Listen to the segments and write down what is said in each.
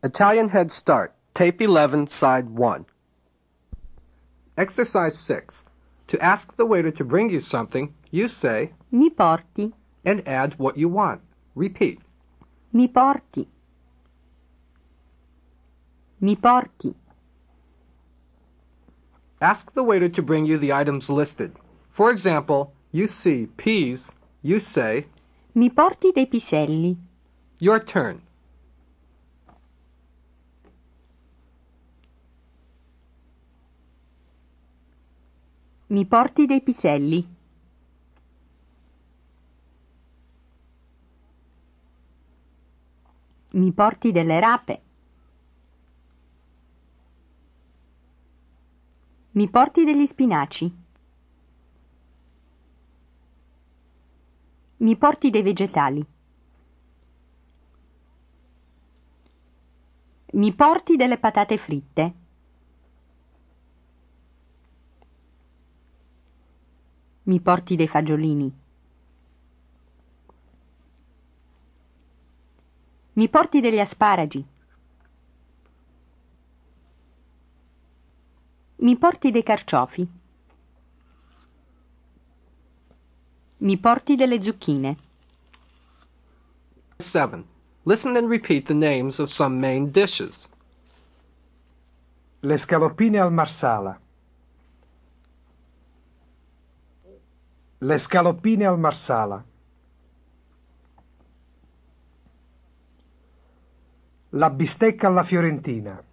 Italian Head Start, Tape 11, Side 1. Exercise 6. To ask the waiter to bring you something, you say, Mi porti, and add what you want. Repeat. mi porti, mi porti. Ask the waiter to bring you the items listed. For example, you see peas, you say, Mi porti dei piselli. your turn. Mi porti dei piselli. Mi porti delle rape. Mi porti degli spinaci. Mi porti dei vegetali. Mi porti delle patate fritte. Mi porti dei fagiolini. Mi porti degli asparagi. Mi porti dei carciofi. Mi porti delle zucchine. 7. Listen and repeat the names of some main dishes. Le scaloppine al marsala. Le scaloppine al marsala. La bistecca alla fiorentina.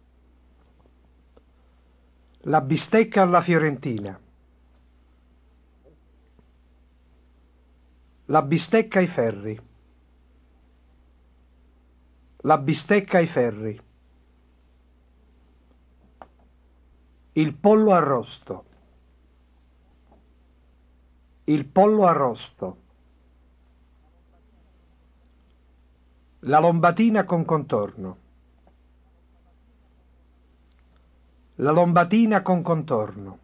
La bistecca alla fiorentina. La bistecca ai ferri. La bistecca ai ferri. Il pollo arrosto. Il pollo arrosto. La lombatina con contorno. La lombatina con contorno.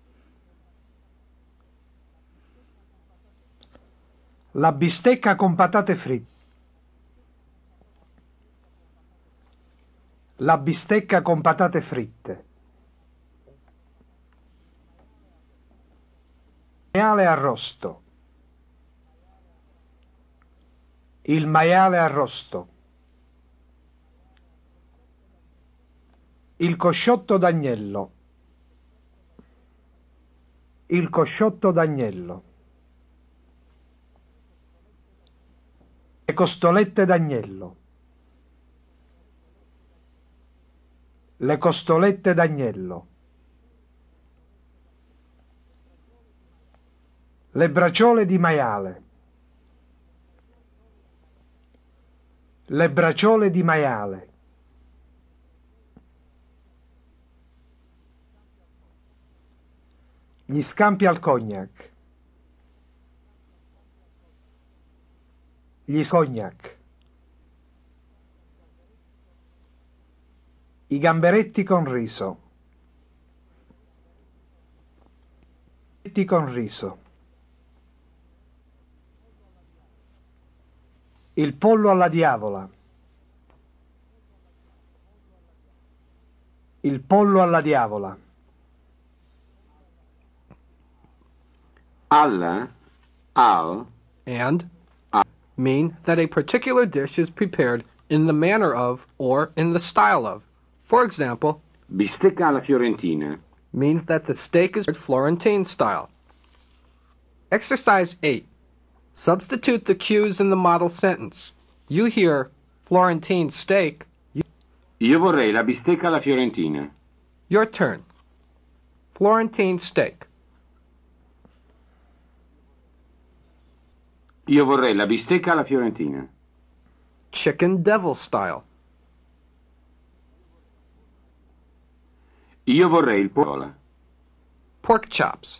La bistecca con patate fritte. La bistecca con patate fritte. Il maiale arrosto. Il maiale arrosto. Il cosciotto d'agnello. Il cosciotto d'agnello. Le costolette d'agnello. Le costolette d'agnello. Le braciole di maiale. Le braciole di maiale. Gli scampi al cognac. Gli cognac. I gamberetti con riso. Con riso. Il pollo alla diavola. Il pollo alla diavola. Alla, al, And mean that a particular dish is prepared in the manner of or in the style of. For example, bistecca alla fiorentina. means that the steak is Florentine style. Exercise 8. Substitute the cues in the model sentence. You hear Florentine steak. Io vorrei la bistecca alla fiorentina. Your turn. Florentine steak. Io vorrei la bistecca alla fiorentina. Chicken devil style. Io vorrei il pollo. Pork chops.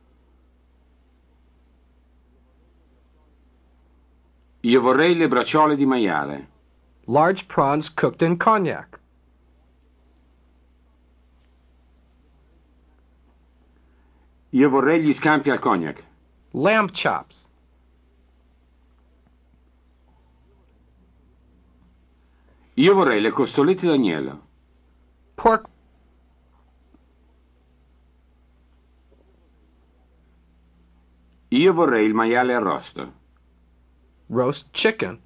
Io vorrei le braciole di maiale. Large prawns cooked in cognac. Io vorrei gli scampi al cognac. Lamb chops. Io vorrei le costolette d'agnello. Pork. Io vorrei il maiale arrosto. Roast chicken.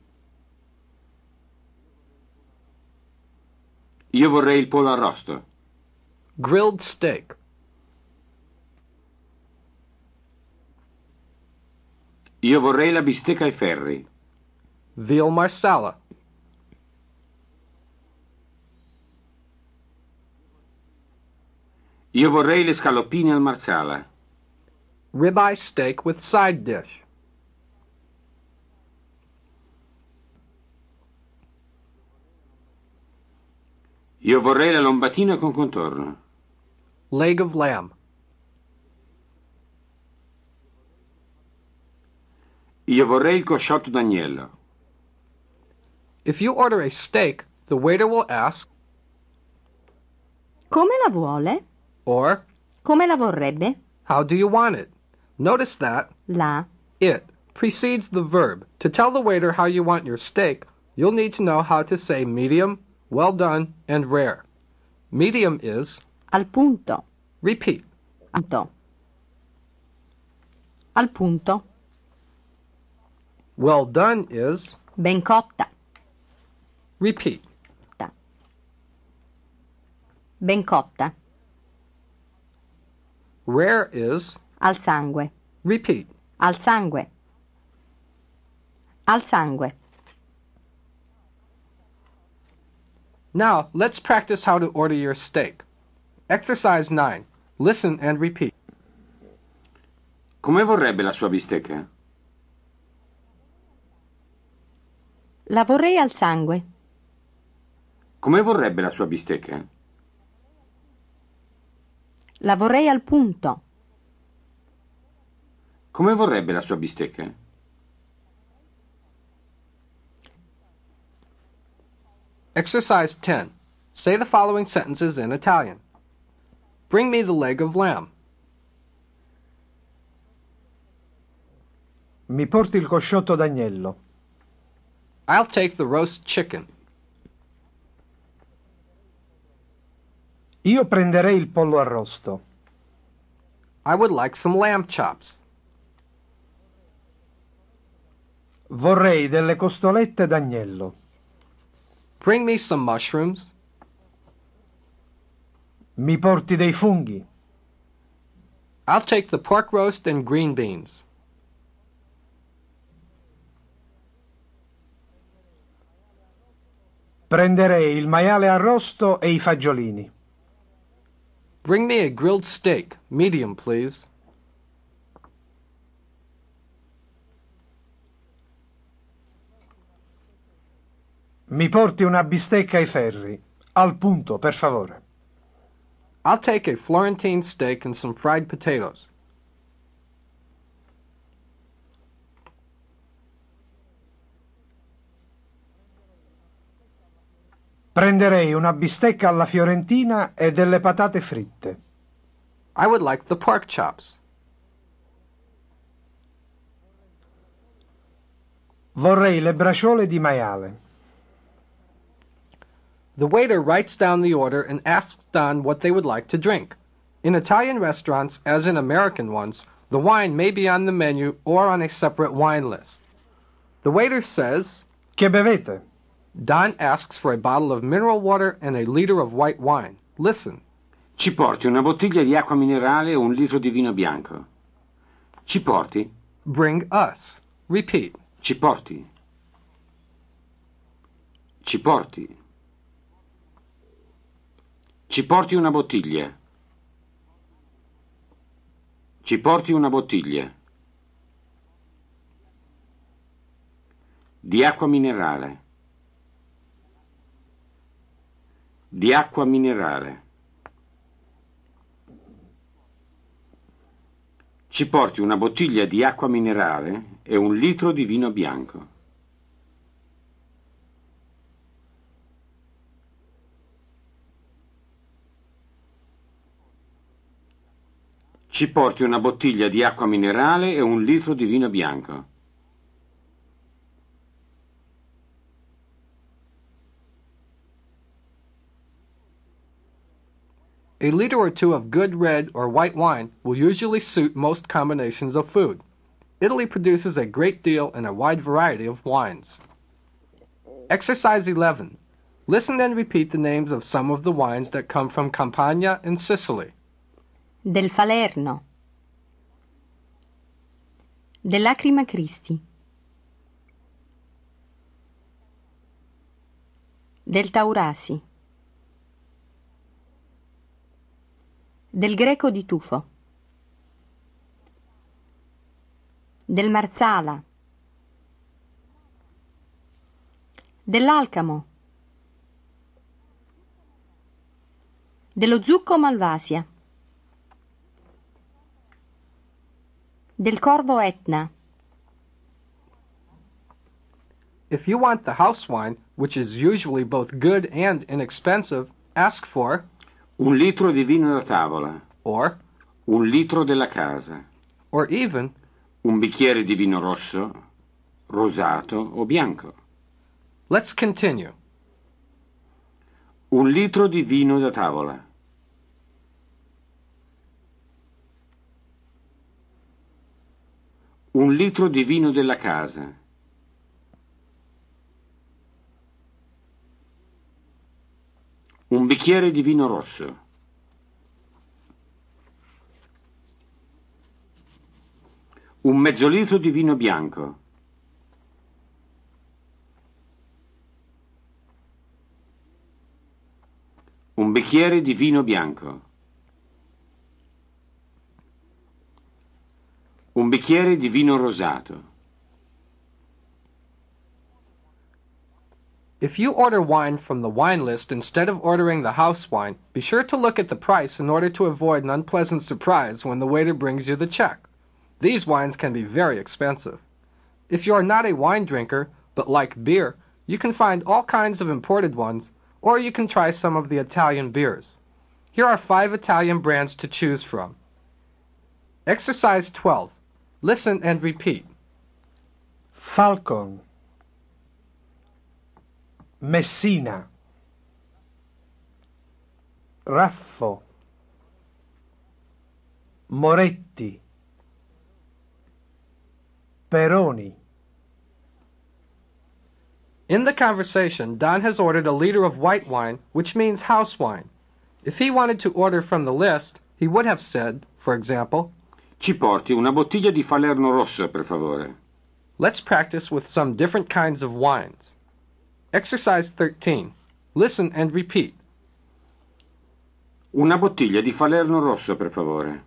Io vorrei il pollo arrosto. Grilled steak. Io vorrei la bistecca ai ferri. Veal marsala. Io vorrei le scaloppine al marsala. Ribeye steak with side dish. Io vorrei la lombatina con contorno. Leg of lamb. Io vorrei il cosciotto d'agnello. If you order a steak, the waiter will ask, Come la vuole? or, Come la vorrebbe? how do you want it? Notice that La. it precedes the verb. To tell the waiter how you want your steak, you'll need to know how to say medium, well done, and rare. Medium is, Al punto. repeat, Punto. Al punto. well done is, Ben cotta. repeat, Ben cotta. rare is, Al sangue. repeat. Al sangue. Al sangue. Now, let's practice how to order your steak. Exercise 9. Listen and repeat. Come vorrebbe la sua bistecca? La vorrei al sangue. Come vorrebbe la sua bistecca? La vorrei al punto. Come vorrebbe la sua bistecca? Exercise 10. Say the following sentences in Italian. Bring me the leg of lamb. Mi porti il cosciotto d'agnello. I'll take the roast chicken. Io prenderei il pollo arrosto. I would like some lamb chops. Vorrei delle costolette d'agnello. Bring me some mushrooms. Mi porti dei funghi. I'll take the pork roast and green beans. Prenderei il maiale arrosto e i fagiolini. Bring me a grilled steak, medium, please. Mi porti una bistecca ai ferri. Al punto, per favore. I'll take a Florentine steak and some fried potatoes. Prenderei una bistecca alla fiorentina e delle patate fritte. I would like the pork chops. Vorrei le braciole di maiale. The waiter writes down the order and asks Don what they would like to drink. In Italian restaurants, as in American ones, the wine may be on the menu or on a separate wine list. The waiter says, Che bevete? Don asks for a bottle of mineral water and a liter of white wine. Listen. Ci porti una bottiglia di acqua minerale o un litro di vino bianco. Ci porti? Bring us. Repeat. Ci porti? Ci porti? Ci porti una bottiglia? Ci porti una bottiglia? Di acqua minerale. Di acqua minerale. Ci porti una bottiglia di acqua minerale e un litro di vino bianco. Ci porti una bottiglia di acqua minerale e un litro di vino bianco. A liter or two of good red or white wine will usually suit most combinations of food. Italy produces a great deal and a wide variety of wines. Exercise 11. Listen and repeat the names of some of the wines that come from Campania in Sicily. Del Falerno, dell'Acrima Christi, del Taurasi, del Greco di Tufo, del Marsala, dell'Alcamo, dello Zucco Malvasia, del Corvo Etna. If you want the house wine, which is usually both good and inexpensive, ask for 1 litro di vino da tavola, or 1 litro della casa, even 1 bicchiere di vino rosso, rosato o bianco, let's continue. 1 litro di vino da tavola, 1 litro di vino della casa, 1 bicchiere di vino rosso, 1 mezzo litro di vino bianco, 1 bicchiere di vino bianco, 1 bicchiere di vino rosato. If you order wine from the wine list instead of ordering the house wine, be sure to look at the price in order to avoid an unpleasant surprise when the waiter brings you the check. These wines can be very expensive. If you are not a wine drinker, but like beer, you can find all kinds of imported ones, or you can try some of the Italian beers. Here are 5 Italian brands to choose from. Exercise 12. Listen and repeat. Falcon, Messina, Raffo, Moretti, Peroni. In the conversation, Don has ordered a liter of white wine, which means house wine. If he wanted to order from the list, he would have said, for example, Ci porti una bottiglia di Falerno rosso, per favore. let's practice with some different kinds of wines. Exercise 13. Listen and repeat. Una bottiglia di Falerno rosso, per favore.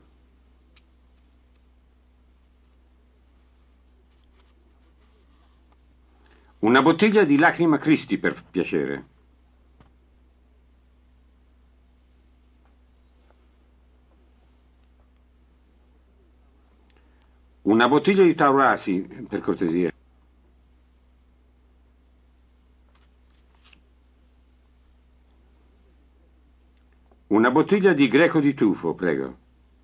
Una bottiglia di Lacrima Christi, per piacere. Una bottiglia di Taurasi, per cortesia. Una bottiglia di Greco di Tufo, prego.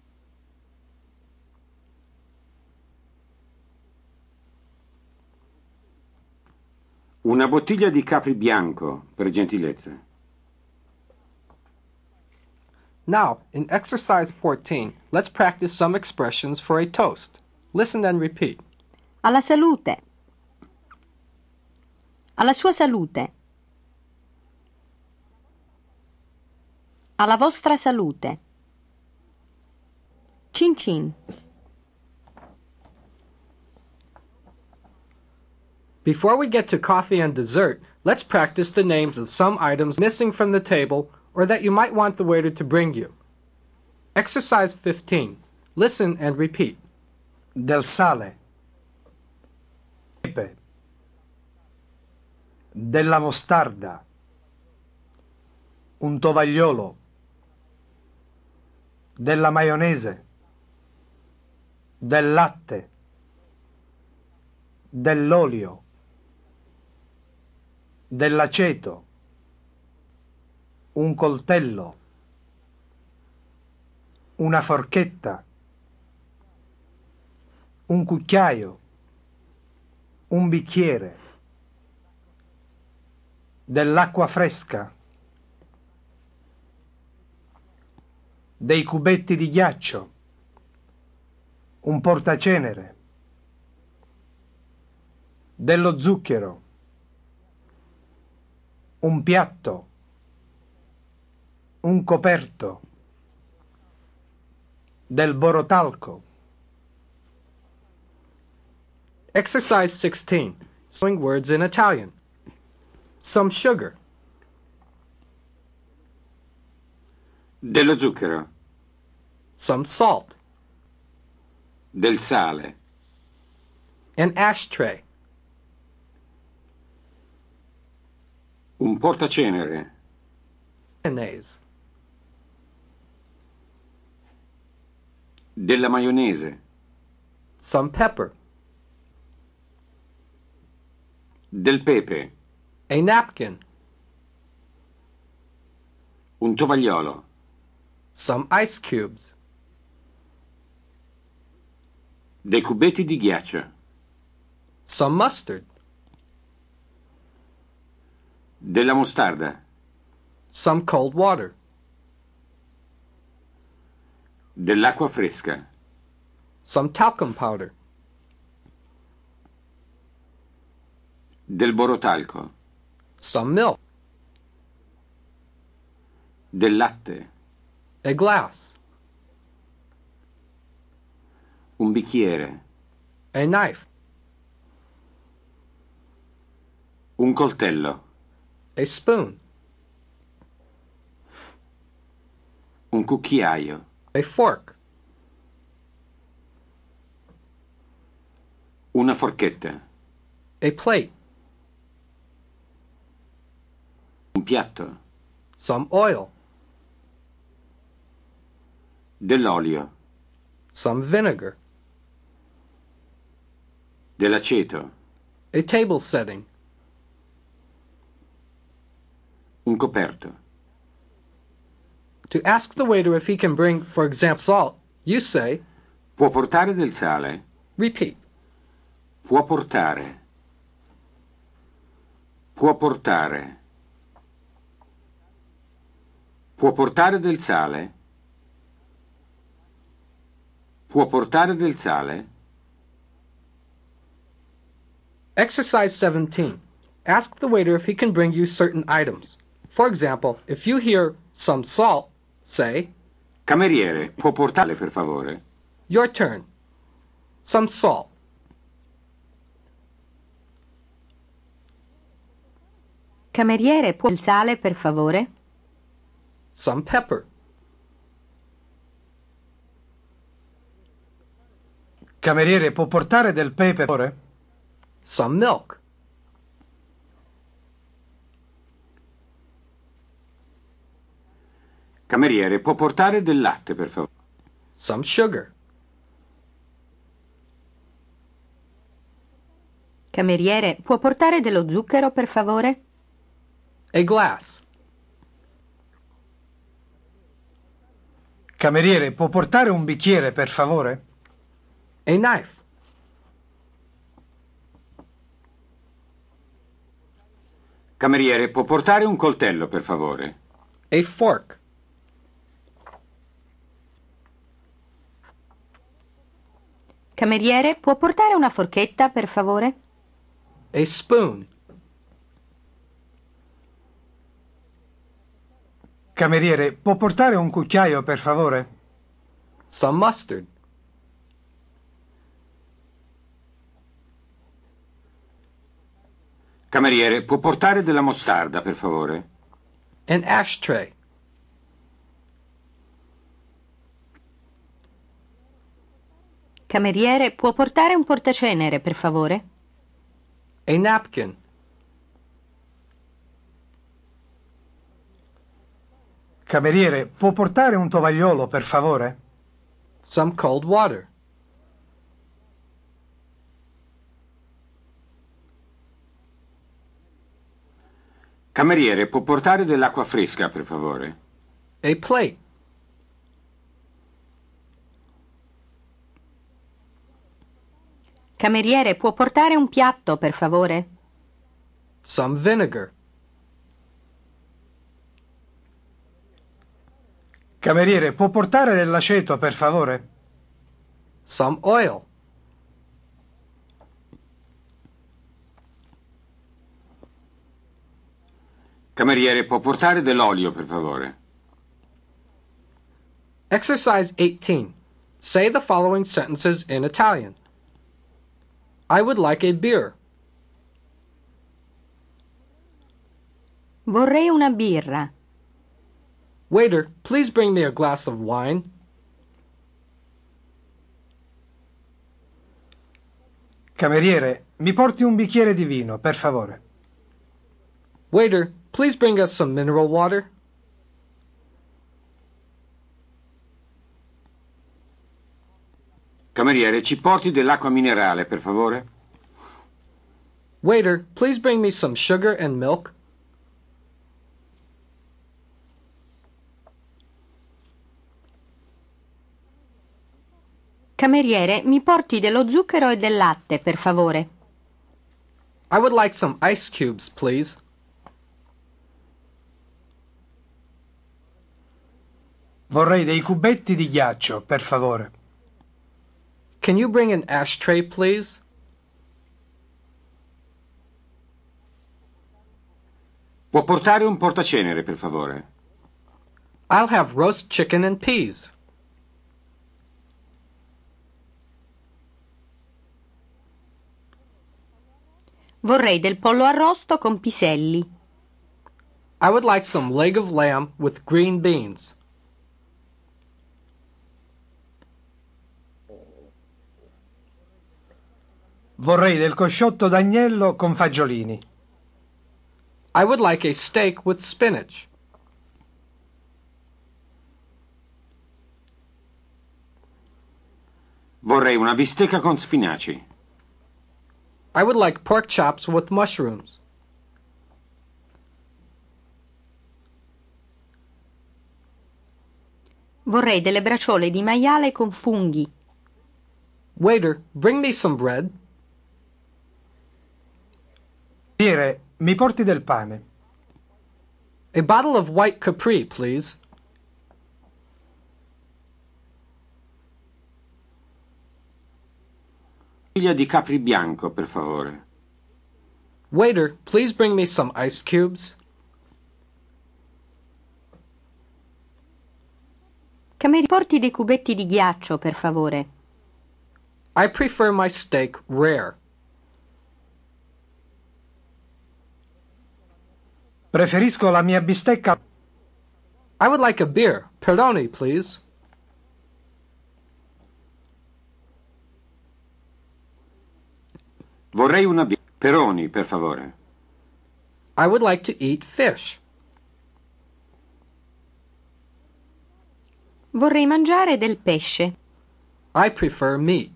Una bottiglia di Capri Bianco, per gentilezza. Now, in exercise 14, let's practice some expressions for a toast. Listen and repeat. Alla salute. Alla sua salute. Alla vostra salute. Cin cin. Before we get to coffee and dessert, let's practice the names of some items missing from the table or that you might want the waiter to bring you. Exercise 15. Listen and repeat. Del sale, pepe, della mostarda, un tovagliolo, della maionese, del latte, dell'olio, dell'aceto, un coltello, una forchetta, un cucchiaio, un bicchiere, dell'acqua fresca, Dei cubetti di ghiaccio. Un portacenere. Dello zucchero. Un piatto. Un coperto. Del borotalco. Exercise 16. Spelling words in Italian. Some sugar. Dello zucchero. Some salt. Del sale. An ashtray. Un portacenere. Mayonnaise. Della maionese. Some pepper. Del pepe. A napkin. Un tovagliolo. Some ice cubes. Dei cubetti di ghiaccio. Some mustard. Della mostarda. Some cold water. Dell'acqua fresca. Some talcum powder. Del borotalco. Some milk. Del latte. A glass. Un bicchiere. A knife. Un coltello. A spoon. Un cucchiaio. A fork. Una forchetta. A plate. Un piatto. Some oil. Dell'olio. Some vinegar. Dell'aceto. A table setting. Un coperto. To ask the waiter if he can bring, for example, salt, you say, Può portare del sale? repeat. Può portare. Può portare. Può portare del sale? Può portare del sale? Exercise 17. Ask the waiter if he can bring you certain items. For example, if you hear some salt, say, Cameriere, può portarle per favore? your turn. Some salt. Cameriere, può il sale, per favore? Some pepper. Cameriere, può portare del pepe, per favore? Some milk. Cameriere, può portare del latte, per favore? Some sugar. Cameriere, può portare dello zucchero, per favore? A glass. Cameriere, può portare un bicchiere, per favore? A knife. Cameriere, può portare un coltello, per favore? A fork. Cameriere, può portare una forchetta, per favore? A spoon. Cameriere, può portare un cucchiaio, per favore? Some mustard. Cameriere, può portare della mostarda, per favore? An ashtray. Cameriere, può portare un portacenere, per favore? A napkin. Cameriere, può portare un tovagliolo, per favore? Some cold water. Cameriere, può portare dell'acqua fresca, per favore? A plate. Cameriere, può portare un piatto, per favore? Some vinegar. Cameriere, può portare dell'aceto, per favore? Some oil. Cameriere, può portare dell'olio, per favore? Exercise 18. Say the following sentences in Italian. I would like a beer. Vorrei una birra. Waiter, please bring me a glass of wine. Cameriere, mi porti un bicchiere di vino, per favore. Waiter, please bring us some mineral water. Cameriere, ci porti dell'acqua minerale, per favore? Waiter, please bring me some sugar and milk. Cameriere, mi porti dello zucchero e del latte, per favore. I would like some ice cubes, please. Vorrei dei cubetti di ghiaccio, per favore. Can you bring an ashtray, please? Può portare un portacenere, per favore? I'll have roast chicken and peas. Vorrei del pollo arrosto con piselli. I would like some leg of lamb with green beans. Vorrei del cosciotto d'agnello con fagiolini. I would like a steak with spinach. Vorrei una bistecca con spinaci. I would like pork chops with mushrooms. Vorrei delle braciole di maiale con funghi. Waiter, bring me some bread. Cameriere, mi porti del pane. A bottle of white Capri, please. Bottiglia di Capri bianco, per favore. Waiter, please bring me some ice cubes. Cameriere, porti dei cubetti di ghiaccio, per favore. I prefer my steak rare. Preferisco la mia bistecca. I would like a beer. Peroni, please. Vorrei una Peroni, per favore. I would like to eat fish. Vorrei mangiare del pesce. I prefer meat.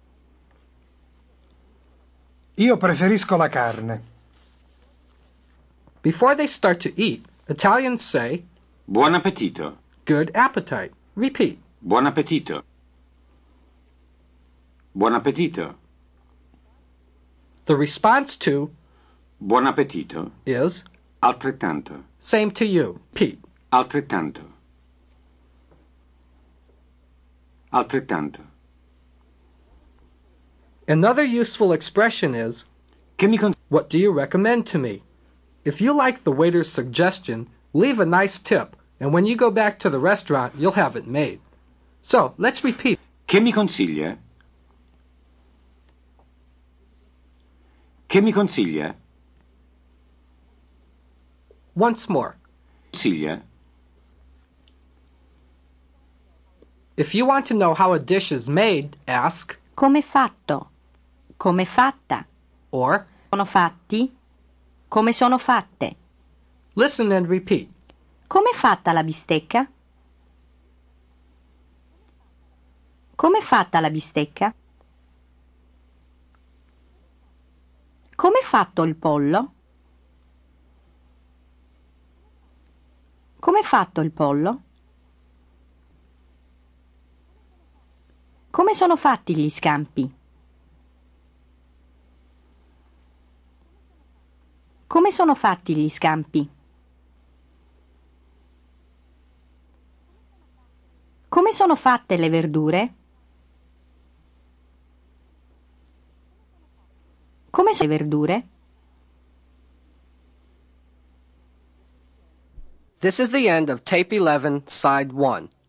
Io preferisco la carne. Before they start to eat, Italians say, Buon appetito. good appetite. Repeat. Buon appetito. Buon appetito. The response to Buon appetito. is, Altrettanto. same to you. Pete. Altrettanto. Altrettanto. Another useful expression is, Che mi what do you recommend to me? If you like the waiter's suggestion, leave a nice tip, and when you go back to the restaurant, you'll have it made. So, let's repeat. Che mi consiglia? Che mi consiglia? Once more. Consiglia? If you want to know how a dish is made, ask, Come fatto? Come fatta? or Sono fatti? Come sono fatte? listen and repeat. Come è fatta la bistecca? Come è fatta la bistecca? Come è fatto il pollo? Come è fatto il pollo? Come sono fatti gli scampi? Come sono fatti gli scampi? Come sono fatte le verdure? Come sono le verdure? This is the end of Tape 11, Side 1.